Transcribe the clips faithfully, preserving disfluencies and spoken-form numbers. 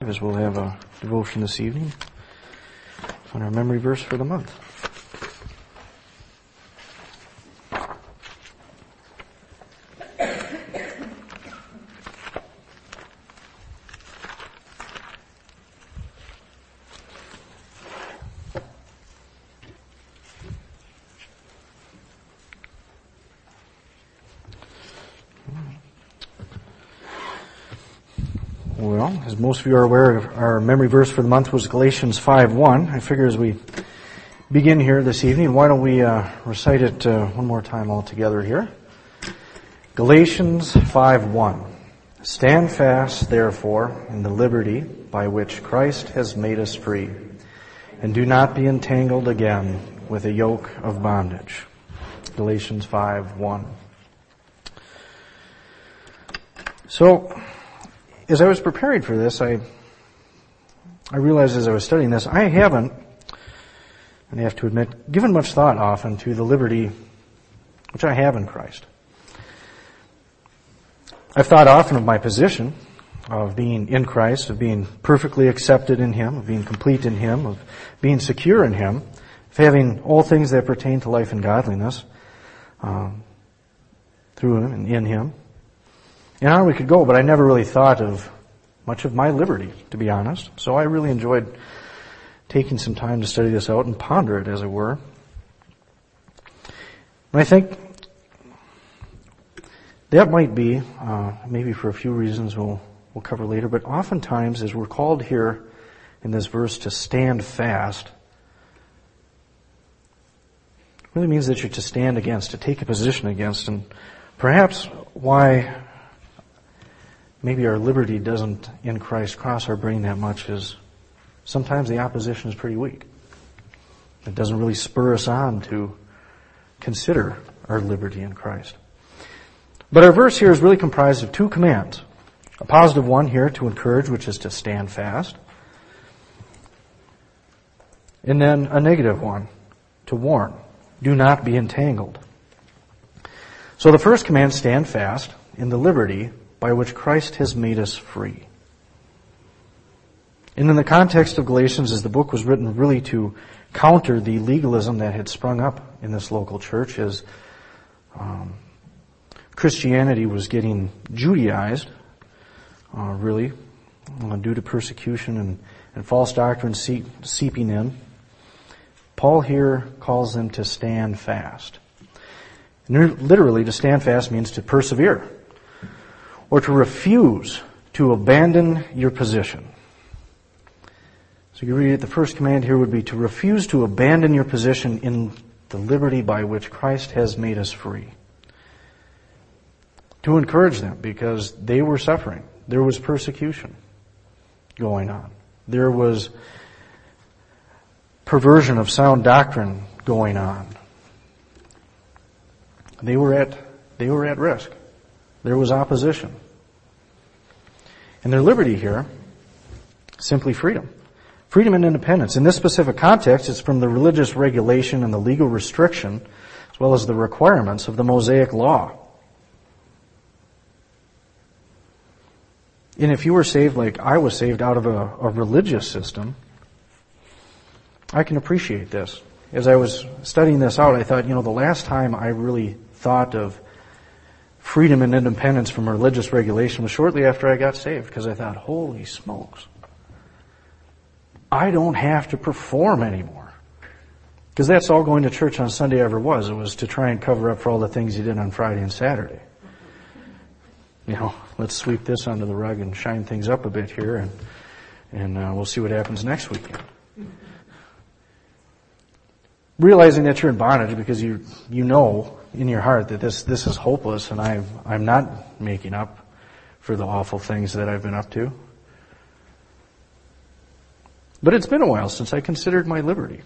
As we'll have a devotion this evening on our memory verse for the month. Well, as most of you are aware, our memory verse for the month was Galatians five one. I figure as we begin here this evening, why don't we uh, recite it uh, one more time all together here. Galatians five one. Stand fast, therefore, in the liberty by which Christ has made us free, and do not be entangled again with a yoke of bondage. Galatians five one. So, as I was preparing for this, I I realized as I was studying this, I haven't, and I have to admit, given much thought often to the liberty which I have in Christ. I've thought often of my position of being in Christ, of being perfectly accepted in Him, of being complete in Him, of being secure in Him, of having all things that pertain to life and godliness um, through Him and in Him. And on we could go, but I never really thought of much of my liberty, to be honest. So I really enjoyed taking some time to study this out and ponder it, as it were. And I think that might be, uh, maybe for a few reasons we'll, we'll cover later, but oftentimes as we're called here in this verse to stand fast, it really means that you're to stand against, to take a position against, and perhaps why maybe our liberty doesn't in Christ cross our brain that much is sometimes the opposition is pretty weak. It doesn't really spur us on to consider our liberty in Christ. But our verse here is really comprised of two commands. A positive one here to encourage, which is to stand fast. And then a negative one to warn. Do not be entangled. So the first command, stand fast in the liberty by which Christ has made us free. And in the context of Galatians, as the book was written really to counter the legalism that had sprung up in this local church, as um, Christianity was getting Judaized, uh, really, uh, due to persecution and, and false doctrine seep, seeping in. Paul here calls them to stand fast. And literally, to stand fast means to persevere, or to refuse to abandon your position. So you read it, the first command here would be to refuse to abandon your position in the liberty by which Christ has made us free. To encourage them, because they were suffering. There was persecution going on. There was perversion of sound doctrine going on. They were at, they were at risk. There was opposition. And their liberty here, simply freedom. Freedom and independence. In this specific context, it's from the religious regulation and the legal restriction, as well as the requirements of the Mosaic Law. And if you were saved like I was saved out of a, a religious system, I can appreciate this. As I was studying this out, I thought, you know, the last time I really thought of freedom and independence from religious regulation was shortly after I got saved, because I thought, holy smokes, I don't have to perform anymore. Because that's all going to church on Sunday ever was. It was to try and cover up for all the things you did on Friday and Saturday. You know, let's sweep this under the rug and shine things up a bit here, and and uh, we'll see what happens next weekend. Realizing that you're in bondage because you you know in your heart that this this is hopeless, and I've I'm not making up for the awful things that I've been up to. But it's been a while since I considered my liberty.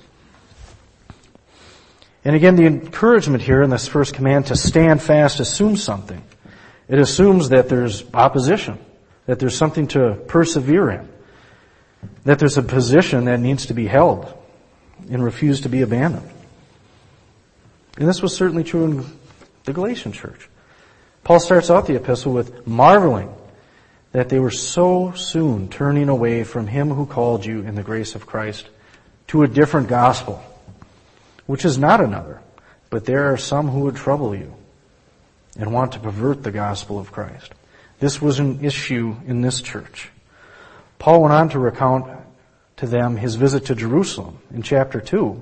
And again, the encouragement here in this first command to stand fast assumes something. It assumes that there's opposition, that there's something to persevere in, that there's a position that needs to be held and refused to be abandoned. And this was certainly true in the Galatian church. Paul starts out the epistle with marveling that they were so soon turning away from him who called you in the grace of Christ to a different gospel, which is not another, but there are some who would trouble you and want to pervert the gospel of Christ. This was an issue in this church. Paul went on to recount to them his visit to Jerusalem in chapter two,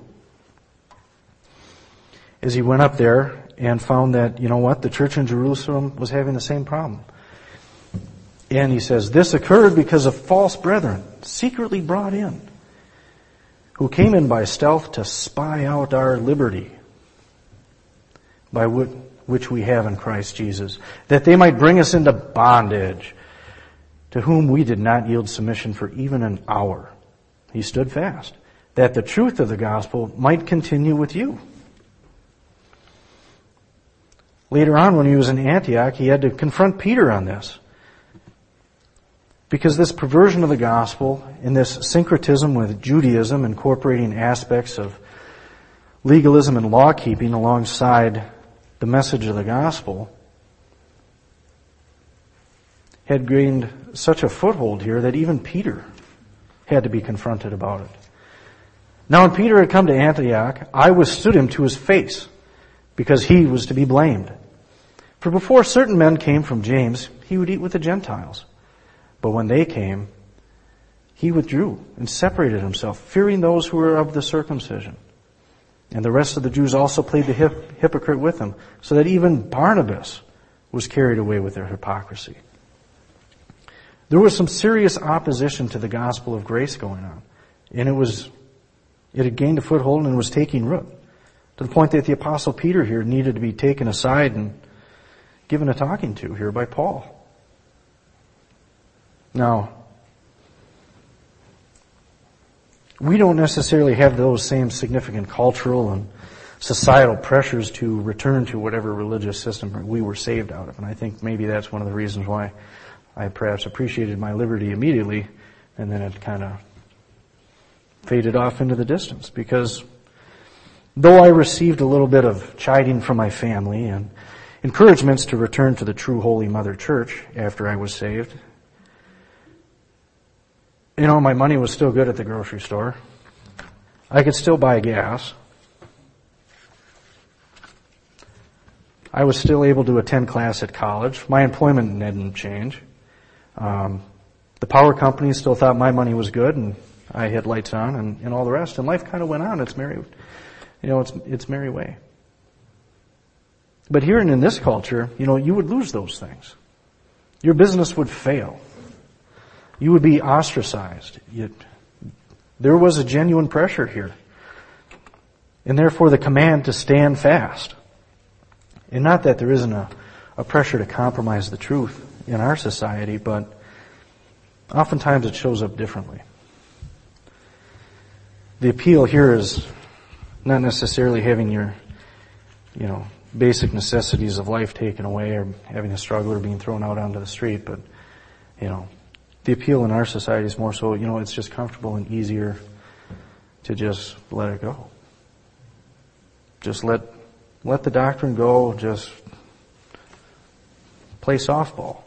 as he went up there and found that, you know what, the church in Jerusalem was having the same problem. And he says, this occurred because of false brethren, secretly brought in, who came in by stealth to spy out our liberty, by which we have in Christ Jesus, that they might bring us into bondage, to whom we did not yield submission for even an hour. He stood fast, that the truth of the gospel might continue with you. Later on, when he was in Antioch, he had to confront Peter on this. Because this perversion of the gospel and this syncretism with Judaism, incorporating aspects of legalism and law-keeping alongside the message of the gospel, had gained such a foothold here that even Peter had to be confronted about it. Now when Peter had come to Antioch, I withstood him to his face, because he was to be blamed. For before certain men came from James, he would eat with the Gentiles. But when they came, he withdrew and separated himself, fearing those who were of the circumcision. And the rest of the Jews also played the hip- hypocrite with him, so that even Barnabas was carried away with their hypocrisy. There was some serious opposition to the gospel of grace going on. And it was, it had gained a foothold and was taking root. To the point that the Apostle Peter here needed to be taken aside and given a talking to here by Paul. Now, we don't necessarily have those same significant cultural and societal pressures to return to whatever religious system we were saved out of. And I think maybe that's one of the reasons why I perhaps appreciated my liberty immediately, and then it kind of faded off into the distance. Because though I received a little bit of chiding from my family and encouragements to return to the true Holy Mother Church after I was saved, you know, my money was still good at the grocery store. I could still buy gas. I was still able to attend class at college. My employment didn't change. Um, the power company still thought my money was good, and I had lights on, and, and all the rest. And life kind of went on. It's merry, you know, it's it's merry way. But here and in this culture, you know, you would lose those things. Your business would fail. You would be ostracized. You'd, there was a genuine pressure here. And therefore the command to stand fast. And not that there isn't a, a pressure to compromise the truth in our society, but oftentimes it shows up differently. The appeal here is not necessarily having your, you know, basic necessities of life taken away or having a struggle or being thrown out onto the street, but, you know, the appeal in our society is more so, you know, it's just comfortable and easier to just let it go. Just let, let the doctrine go, just play softball.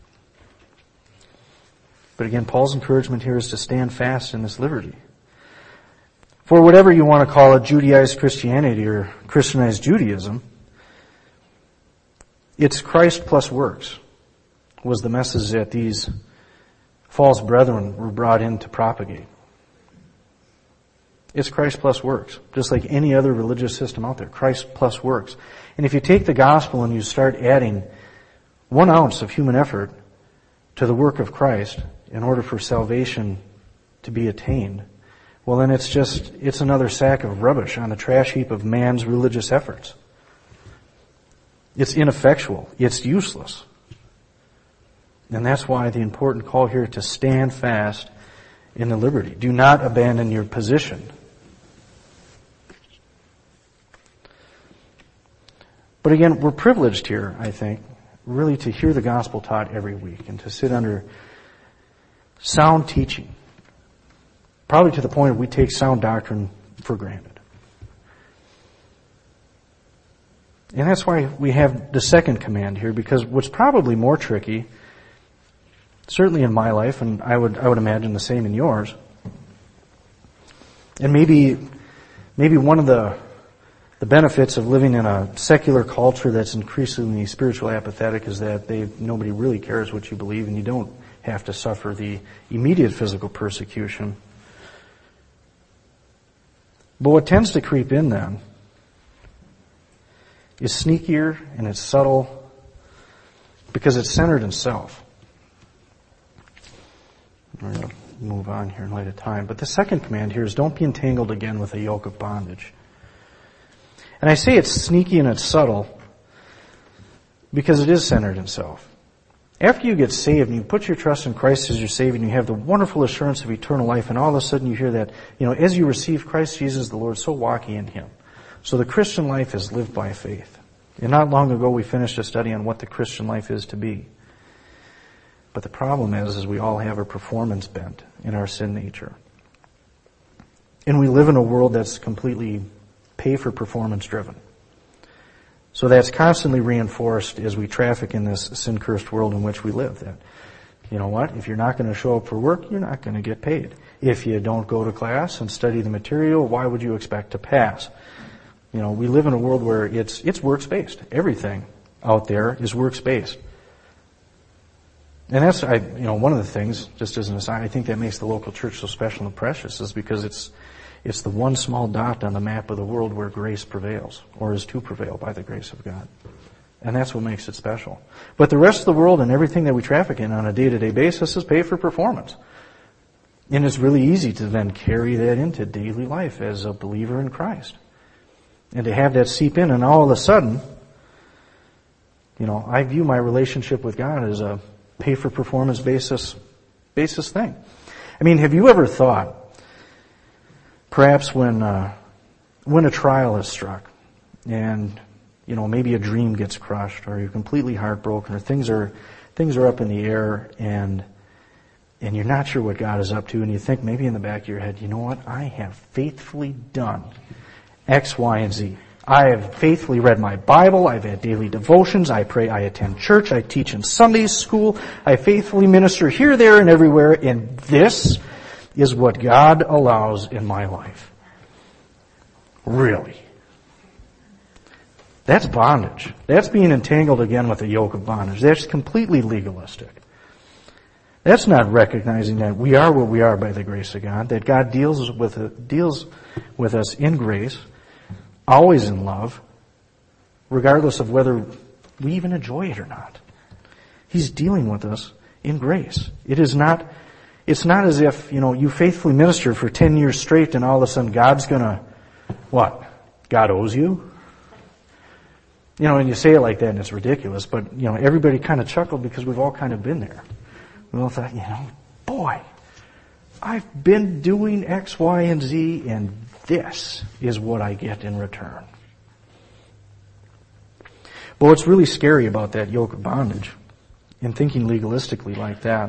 But again, Paul's encouragement here is to stand fast in this liberty. For whatever you want to call it, Judaized Christianity or Christianized Judaism, it's Christ plus works was the message that these false brethren were brought in to propagate. It's Christ plus works, just like any other religious system out there. Christ plus works. And if you take the gospel and you start adding one ounce of human effort to the work of Christ in order for salvation to be attained, well then it's just, it's another sack of rubbish on the trash heap of man's religious efforts. It's ineffectual. It's useless. And that's why the important call here to stand fast in the liberty. Do not abandon your position. But again, we're privileged here, I think, really to hear the gospel taught every week and to sit under sound teaching. Probably to the point of we take sound doctrine for granted. And that's why we have the second command here, because what's probably more tricky Certainly in my life, and I would I would imagine the same in yours. And maybe maybe one of the the benefits of living in a secular culture that's increasingly spiritual apathetic is that they nobody really cares what you believe, and you don't have to suffer the immediate physical persecution. But what tends to creep in then is sneakier and it's subtle because it's centered in self. We're going to move on here in light of time. But the second command here is don't be entangled again with a yoke of bondage. And I say it's sneaky and it's subtle because it is centered in self. After you get saved and you put your trust in Christ as your Savior and you have the wonderful assurance of eternal life, and all of a sudden you hear that, you know, as you receive Christ Jesus the Lord, so walk ye in Him. So the Christian life is lived by faith. And not long ago we finished a study on what the Christian life is to be. But the problem is, is we all have a performance bent in our sin nature. And we live in a world that's completely pay-for-performance driven. So that's constantly reinforced as we traffic in this sin-cursed world in which we live. That, you know what, if you're not going to show up for work, you're not going to get paid. If you don't go to class and study the material, why would you expect to pass? You know, we live in a world where it's it's works-based. Everything out there is works-based. And that's, I, you know, one of the things, just as an aside, I think that makes the local church so special and precious is because it's It's the one small dot on the map of the world where grace prevails, or is to prevail by the grace of God. And that's what makes it special. But the rest of the world and everything that we traffic in on a day-to-day basis is pay for performance. And it's really easy to then carry that into daily life as a believer in Christ. And to have that seep in, and all of a sudden, you know, I view my relationship with God as a pay for performance basis, basis thing. I mean, have you ever thought, perhaps when uh, when a trial is struck and, you know, maybe a dream gets crushed or you're completely heartbroken or things are things are up in the air and and you're not sure what God is up to and you think maybe in the back of your head, you know what, I have faithfully done X, Y, and Z. I have faithfully read my Bible, I've had daily devotions, I pray, I attend church, I teach in Sunday school, I faithfully minister here, there, and everywhere, and this is what God allows in my life. Really. That's bondage. That's being entangled again with a yoke of bondage. That's completely legalistic. That's not recognizing that we are what we are by the grace of God, that God deals with deals with us in grace, always in love, regardless of whether we even enjoy it or not. He's dealing with us in grace. It is not It's not as if, you know, you faithfully ministered for ten years straight and all of a sudden God's gonna, what? God owes you? You know, and you say it like that and it's ridiculous, but, you know, everybody kind of chuckled because we've all kind of been there. We all thought, you know, boy, I've been doing X, Y, and Z and this is what I get in return. But what's really scary about that yoke of bondage and thinking legalistically like that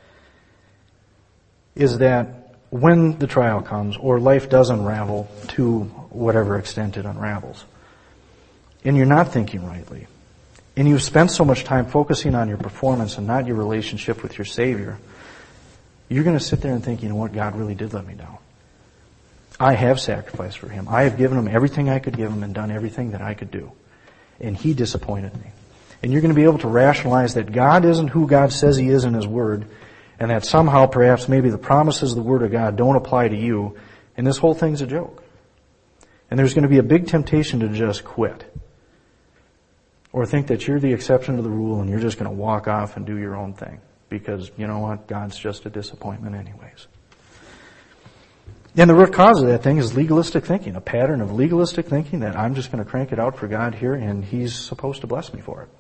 is that when the trial comes or life does unravel to whatever extent it unravels, and you're not thinking rightly, and you've spent so much time focusing on your performance and not your relationship with your Savior, you're going to sit there and think, you know what, God really did let me down. I have sacrificed for Him. I have given Him everything I could give Him and done everything that I could do. And He disappointed me. And you're going to be able to rationalize that God isn't who God says He is in His Word, and that somehow perhaps maybe the promises of the Word of God don't apply to you, and this whole thing's a joke. And there's going to be a big temptation to just quit. Or think that you're the exception to the rule and you're just going to walk off and do your own thing. Because, you know what, God's just a disappointment anyways. And the root cause of that thing is legalistic thinking, a pattern of legalistic thinking that I'm just going to crank it out for God here and He's supposed to bless me for it.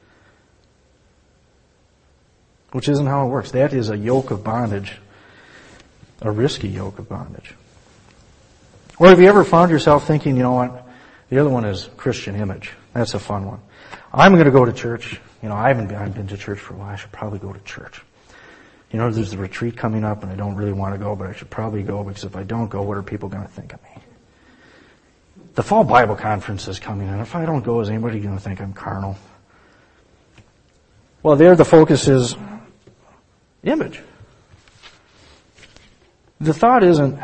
Which isn't how it works. That is a yoke of bondage, a risky yoke of bondage. Or have you ever found yourself thinking, you know what, the other one is Christian image. That's a fun one. I'm going to go to church. You know, I haven't been, I haven't been to church for a while. I should probably go to church. You know, there's the retreat coming up and I don't really want to go, but I should probably go because if I don't go, what are people going to think of me? The fall Bible conference is coming and if I don't go, is anybody going to think I'm carnal? Well, there the focus is image. The thought isn't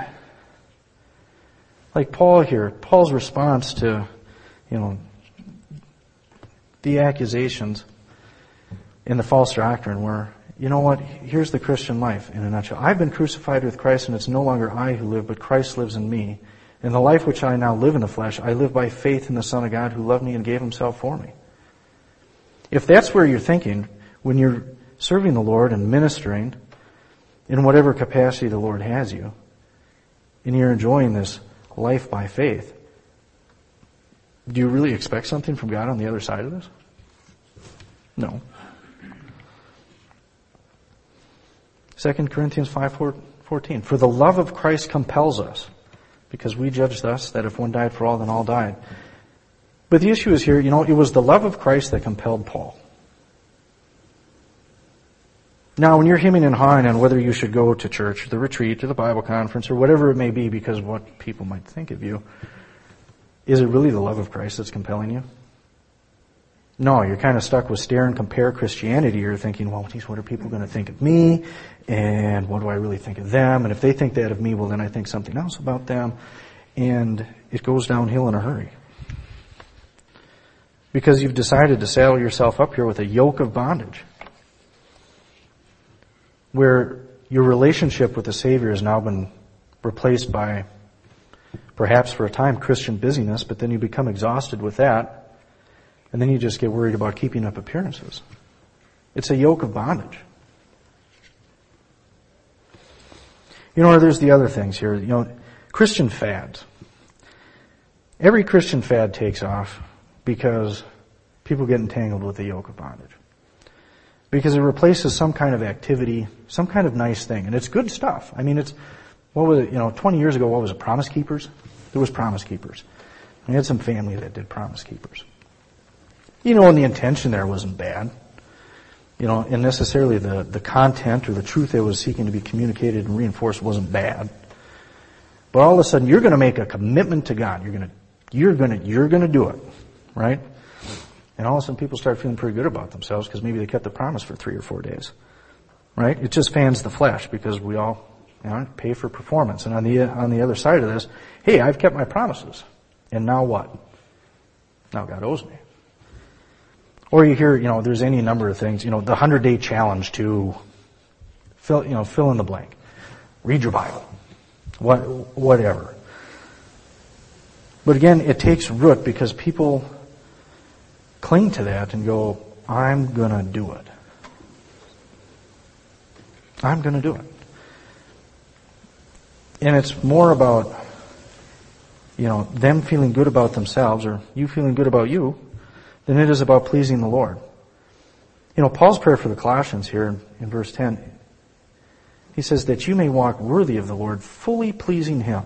like Paul here. Paul's response to, you know, the accusations in the false doctrine were, you know what, here's the Christian life in a nutshell. I've been crucified with Christ, and it's no longer I who live, but Christ lives in me. And the life which I now live in the flesh, I live by faith in the Son of God who loved me and gave himself for me. If that's where you're thinking, when you're serving the Lord and ministering in whatever capacity the Lord has you, and you're enjoying this life by faith, do you really expect something from God on the other side of this? No. Second Corinthians five fourteen. For the love of Christ compels us, because we judge thus that if one died for all, then all died. But the issue is here, you know, it was the love of Christ that compelled Paul. Now, when you're hemming and hawing on whether you should go to church, or the retreat, or the Bible conference, or whatever it may be because of what people might think of you, is it really the love of Christ that's compelling you? No, you're kind of stuck with stare and compare Christianity. You're thinking, well, geez, what are people going to think of me? And what do I really think of them? And if they think that of me, well, then I think something else about them. And it goes downhill in a hurry. Because you've decided to saddle yourself up here with a yoke of bondage, where your relationship with the Savior has now been replaced by, perhaps for a time, Christian busyness, but then you become exhausted with that, and then you just get worried about keeping up appearances. It's a yoke of bondage. You know, there's the other things here. You know, Christian fads. Every Christian fad takes off because people get entangled with the yoke of bondage. Because it replaces some kind of activity, some kind of nice thing. And it's good stuff. I mean, it's, what was it, you know, twenty years ago, what was it, Promise Keepers? There was Promise Keepers. We had some family that did Promise Keepers. You know, and the intention there wasn't bad. You know, and necessarily the, the content or the truth that was seeking to be communicated and reinforced wasn't bad. But all of a sudden, you're going to make a commitment to God. You're going to, you're going to, you're going to do it. Right? And all of a sudden people start feeling pretty good about themselves because maybe they kept the promise for three or four days. Right? It just fans the flesh because we all, you know, pay for performance. And on the, on the other side of this, hey, I've kept my promises. And now what? Now God owes me. Or you hear, you know, there's any number of things, you know, the hundred day challenge to fill, you know, fill in the blank. Read your Bible. What, whatever. But again, it takes root because people cling to that and go, I'm gonna do it. I'm gonna do it. And it's more about, you know, them feeling good about themselves or you feeling good about you than it is about pleasing the Lord. You know, Paul's prayer for the Colossians here in, in verse ten, he says that you may walk worthy of the Lord, fully pleasing Him.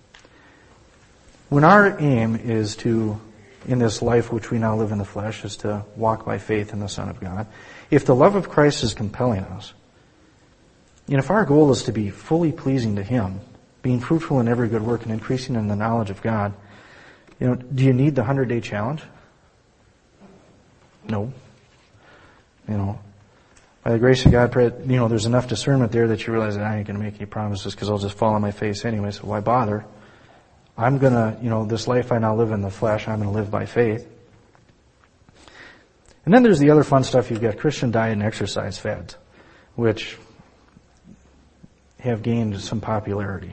When our aim is to, in this life which we now live in the flesh, is to walk by faith in the Son of God, if the love of Christ is compelling us, and if our goal is to be fully pleasing to Him, being fruitful in every good work and increasing in the knowledge of God, you know, do you need the hundred-day challenge? No. You know, by the grace of God, you know, there's enough discernment there that you realize that I ain't going to make any promises because I'll just fall on my face anyway, so why bother? I'm going to, you know, this life I now live in the flesh, I'm going to live by faith. And then there's the other fun stuff. You've got Christian diet and exercise fads, which have gained some popularity.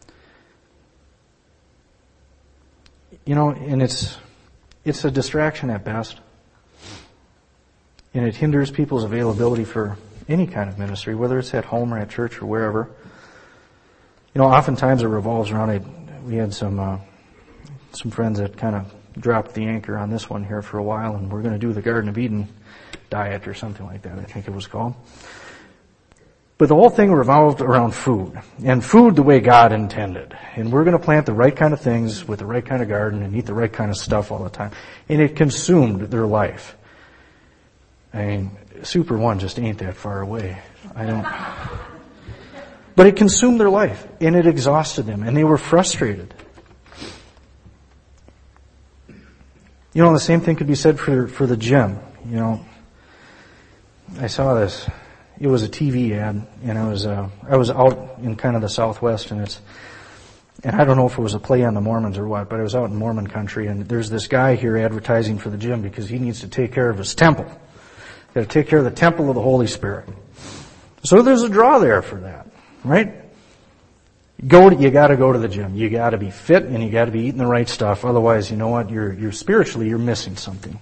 You know, and it's, it's a distraction at best. And it hinders people's availability for any kind of ministry, whether it's at home or at church or wherever. You know, oftentimes it revolves around it. We had some uh, some friends that kind of dropped the anchor on this one here for a while, and we're going to do the Garden of Eden diet or something like that, I think it was called. But the whole thing revolved around food, and food the way God intended. And we're going to plant the right kind of things with the right kind of garden and eat the right kind of stuff all the time. And it consumed their life. I mean, Super One just ain't that far away. I don't... But it consumed their life, and it exhausted them, and they were frustrated. You know, the same thing could be said for for the gym. You know, I saw this it was a T V ad, and I was uh, I was out in kind of the Southwest, and it's and I don't know if it was a play on the Mormons or what, but I was out in Mormon country, and there's this guy here advertising for the gym because he needs to take care of his temple. Got to take care of the temple of the Holy Spirit. So there's a draw there for that, right? Go to, you got to go to the gym. You got to be fit, and you got to be eating the right stuff. Otherwise, you know what? You're you're spiritually you're missing something.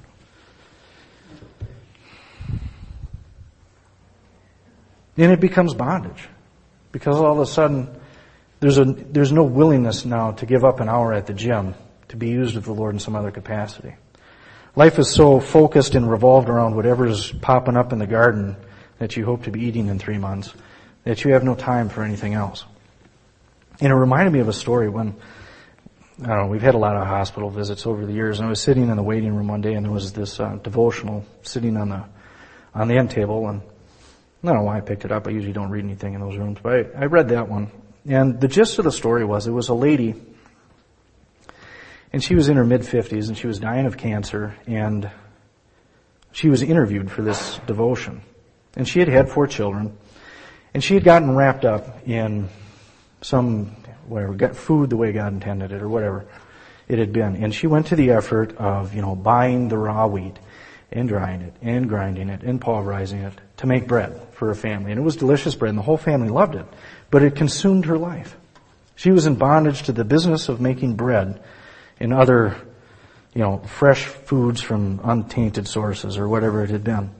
Then it becomes bondage, because all of a sudden there's a there's no willingness now to give up an hour at the gym to be used of the Lord in some other capacity. Life is so focused and revolved around whatever's popping up in the garden that you hope to be eating in three months that you have no time for anything else. And it reminded me of a story when, I don't know, we've had a lot of hospital visits over the years, and I was sitting in the waiting room one day, and there was this uh, devotional sitting on the on the end table, and I don't know why I picked it up. I usually don't read anything in those rooms, but I, I read that one. And the gist of the story was, it was a lady, and she was in her mid-fifties, and she was dying of cancer, and she was interviewed for this devotion. And she had had four children, and she had gotten wrapped up in some, whatever, got food the way God intended it, or whatever it had been. And she went to the effort of, you know, buying the raw wheat, and drying it, and grinding it, and pulverizing it to make bread for her family. And it was delicious bread, and the whole family loved it. But it consumed her life. She was in bondage to the business of making bread and other, you know, fresh foods from untainted sources, or whatever it had been.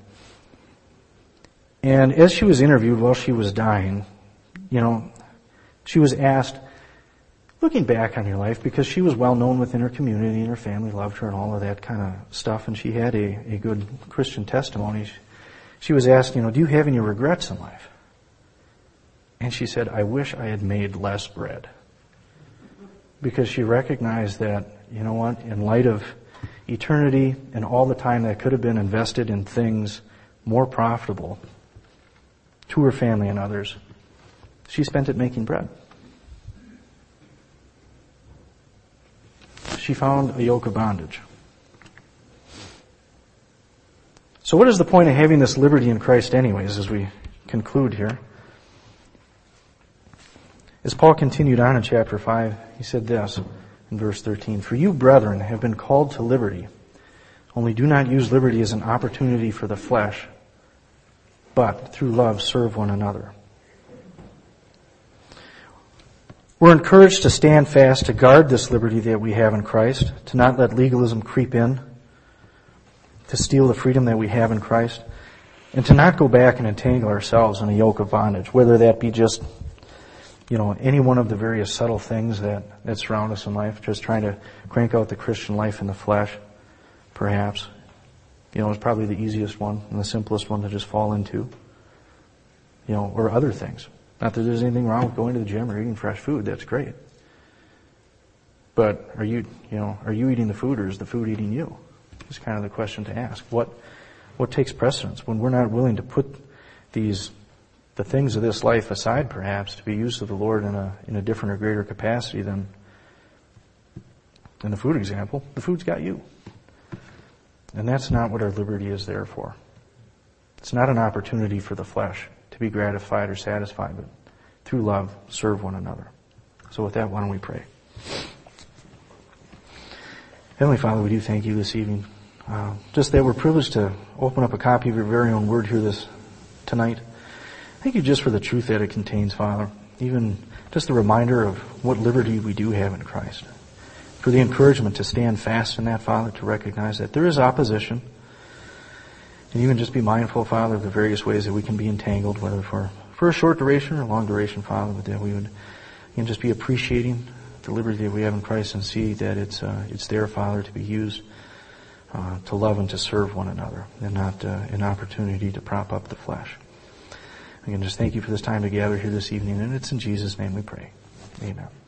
And as she was interviewed while she was dying, you know, she was asked, looking back on your life, because she was well known within her community and her family loved her and all of that kind of stuff, and she had a, a good Christian testimony. She was asked, you know, do you have any regrets in life? And she said, I wish I had made less bread. Because she recognized that, you know what, in light of eternity and all the time that could have been invested in things more profitable to her family and others, she spent it making bread. She found a yoke of bondage. So what is the point of having this liberty in Christ anyways, as we conclude here? As Paul continued on in chapter five, he said this in verse thirteen, for you, brethren, have been called to liberty. Only do not use liberty as an opportunity for the flesh, but through love serve one another. We're encouraged to stand fast, to guard this liberty that we have in Christ, to not let legalism creep in, to steal the freedom that we have in Christ, and to not go back and entangle ourselves in a yoke of bondage, whether that be just, you know, any one of the various subtle things that, that surround us in life, just trying to crank out the Christian life in the flesh, perhaps. You know, it's probably the easiest one and the simplest one to just fall into. You know, or other things. Not that there's anything wrong with going to the gym or eating fresh food. That's great. But are you, you know, are you eating the food, or is the food eating you? It's kind of the question to ask. What, what takes precedence when we're not willing to put these, the things of this life aside, perhaps, to be used of the Lord in a, in a different or greater capacity than, in the food example, the food's got you. And that's not what our liberty is there for. It's not an opportunity for the flesh to be gratified or satisfied, but through love, serve one another. So with that, why don't we pray? Heavenly Father, we do thank you this evening. Uh, just that we're privileged to open up a copy of your very own word here this tonight. Thank you just for the truth that it contains, Father. Even just the reminder of what liberty we do have in Christ. For the encouragement to stand fast in that, Father, to recognize that there is opposition. And even just be mindful, Father, of the various ways that we can be entangled, whether for, for a short duration or a long duration, Father, but that we would again, just be appreciating the liberty that we have in Christ and see that it's uh, it's there, Father, to be used uh, to love and to serve one another, and not uh, an opportunity to prop up the flesh. Again, just thank you for this time to gather here this evening, and it's in Jesus' name we pray. Amen.